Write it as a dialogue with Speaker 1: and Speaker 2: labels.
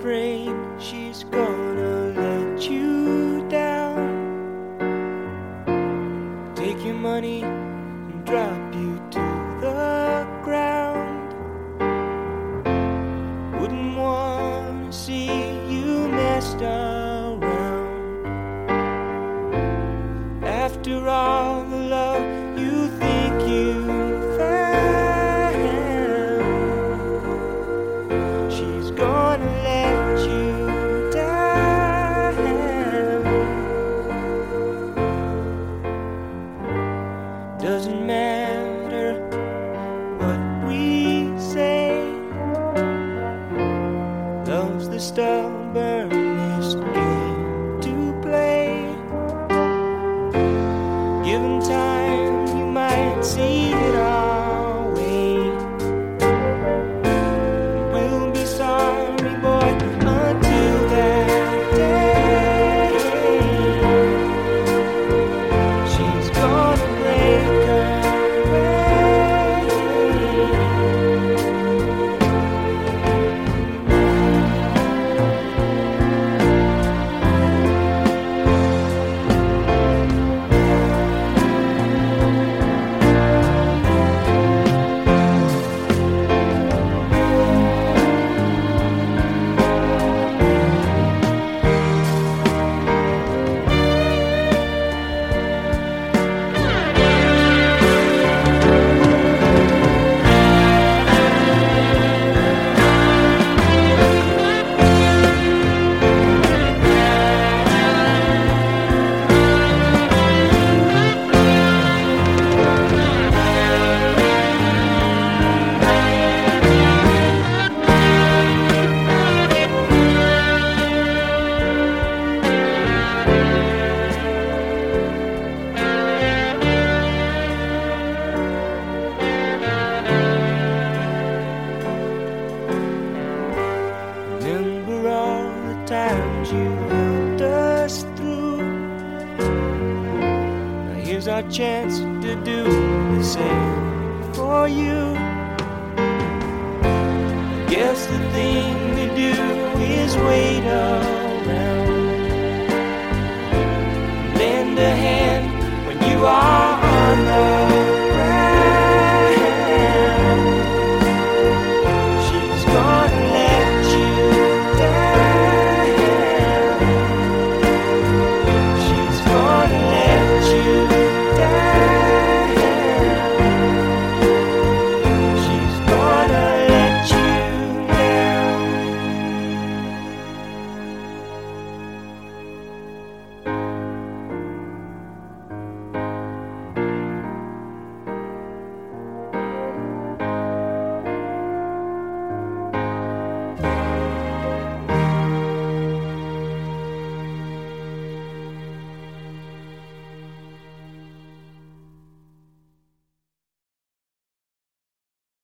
Speaker 1: afraid she's gonna let you down, take your money and drop you to the ground. Wouldn't wanna see you messed around. After all the love you think you found, she's gonna let you down. Doesn't matter what we say, love's the stubbornest game to play. Given time, you might see it our way. We'll be sorry, boy, until that day. She's gonna break away. Remember all the times you helped us through. Now here's our chance to do the same for you. I guess the thing to do is wait up